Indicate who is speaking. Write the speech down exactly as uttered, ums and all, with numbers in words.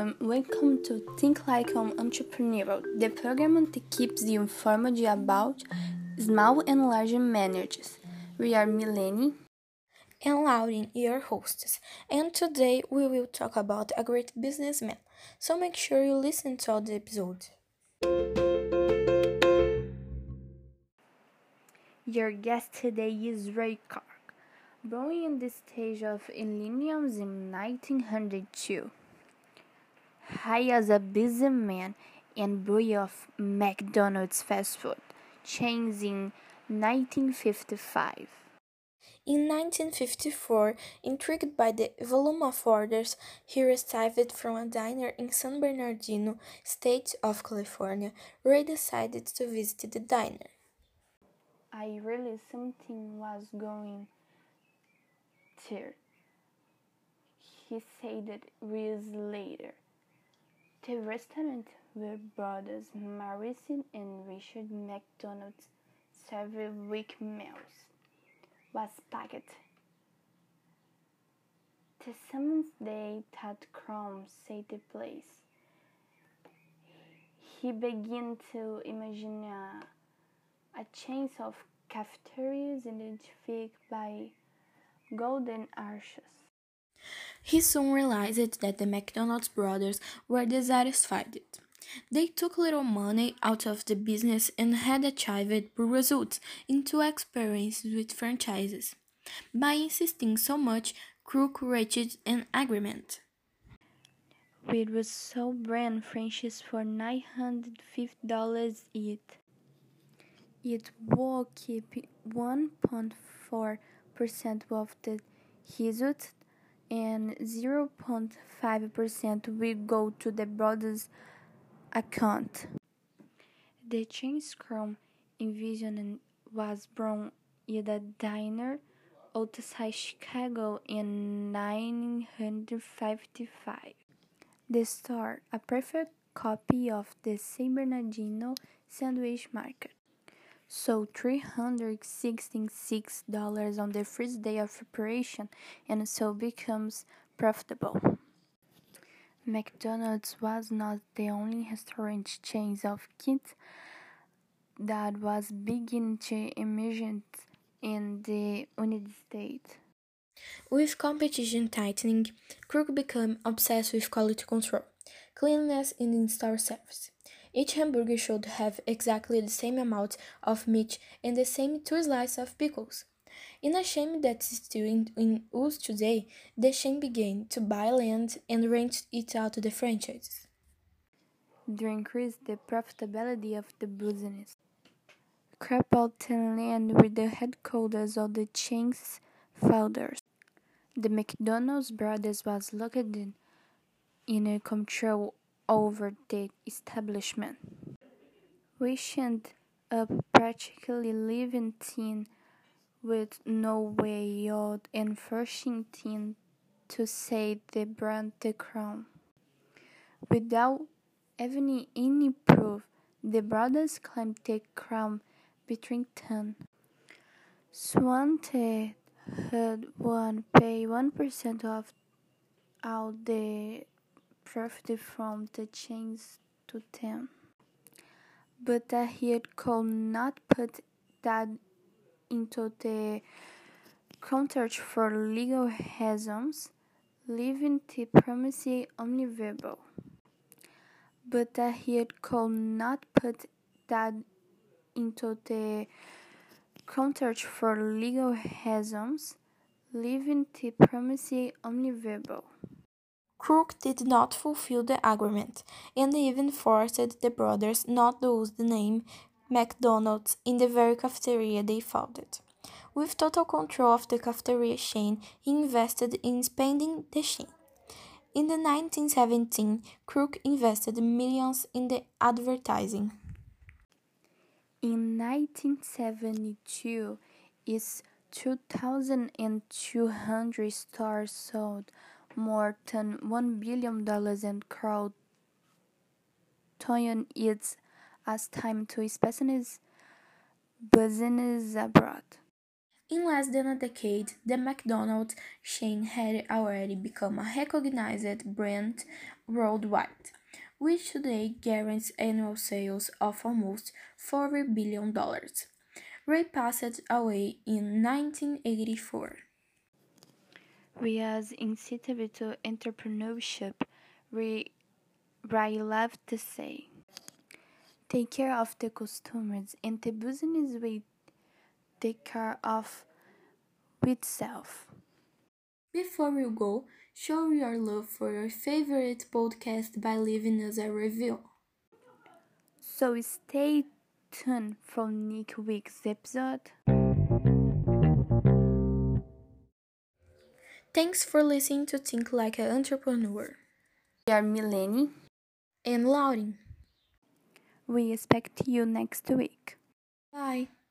Speaker 1: everyone, welcome to Think Like an Entrepreneur, the program that keeps you informed about small and large managers. We are Milene
Speaker 2: and Lauren, your hosts, and today we will talk about a great businessman. So make sure you listen to all the episode.
Speaker 1: Your guest today is Ray Kroc, born in the state of Illinois in nineteen oh two. He is a businessman and boy of McDonald's fast food chains in nineteen fifty-five.
Speaker 2: In nineteen fifty-four, intrigued by the volume of orders he received from a diner in San Bernardino, state of California, Ray decided to visit the diner.
Speaker 1: I really something was going there, he said it years later. The restaurant where brothers Marison and Richard McDonald served week meals was packed. The seventh day that Crum saved the place, he began to imagine a, a chain of cafeterias identified by golden arches.
Speaker 2: He soon realized that the McDonald's brothers were dissatisfied. They took little money out of the business and had achieved poor results in two experiences with franchises. By insisting so much, Kroc reached an agreement.
Speaker 1: It was sold brand franchise for nine hundred fifty dollars each. It will keep one point four percent of the result and zero point five percent will go to the brothers' account. The chain's Crum envisioned was born in a diner outside Chicago in nineteen fifty-five. The store, a perfect copy of the San Bernardino sandwich market, sold three hundred sixty-six dollars on the first day of operation and so becomes profitable. McDonald's was not the only restaurant chain of kids that was beginning to emerge in the United States.
Speaker 2: With competition tightening, Kroc became obsessed with quality control, cleanliness, and in-store service. Each hamburger should have exactly the same amount of meat and the same two slices of pickles. In a chain that is still in, in use today, the chain began to buy land and rent it out to the franchises.
Speaker 1: To increase the profitability of the business, Kroc bought ten land with the headquarters of the chain's founders. The McDonald's brothers was located in a control over the establishment, which ended up practically leaving Tin with no way of enforcing Tin to say the brand the Crown. Without having any proof, the brothers claimed the Crown between ten. Swanted had one pay one percent of all the profit from the chains to them, but that he could not put that into the contract for legal reasons, leaving the promise unlivable. But that he could not put that into the contract for legal reasons, leaving the promise unlivable.
Speaker 2: Kroc did not fulfill the agreement and even forced the brothers not to use the name McDonald's in the very cafeteria they founded. With total control of the cafeteria chain, he invested in expanding the chain. In the nineteen seventeen, Kroc invested millions in the advertising.
Speaker 1: In nineteen seventy-two, its two thousand two hundred stores sold more than one billion dollars and Kroc turned its as time to specialize business abroad.
Speaker 2: In less than a decade, the McDonald's chain had already become a recognized brand worldwide, which today guarantees annual sales of almost forty billion dollars. Ray passed away in nineteen eighty-four.
Speaker 1: Ria's incentive to entrepreneurship, Ray loved to say, take care of the customers and the business will take care of itself.
Speaker 2: Before we go, show your love for your favorite podcast by leaving us a review.
Speaker 1: So stay tuned for next week's episode.
Speaker 2: Thanks for listening to Think Like an Entrepreneur.
Speaker 1: We are Milene
Speaker 2: and Lauren.
Speaker 1: We expect you next week.
Speaker 2: Bye.